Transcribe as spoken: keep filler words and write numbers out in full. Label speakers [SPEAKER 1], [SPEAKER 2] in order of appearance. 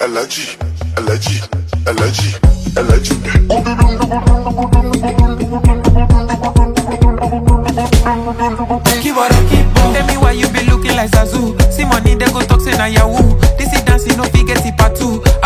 [SPEAKER 1] Alaji, Alaji, Alaji, Alaji.
[SPEAKER 2] Keep on, keep on. Tell me why you be looking like Zazu. See money, they go talk say na yahoo. This is dancing, no figure, see part two.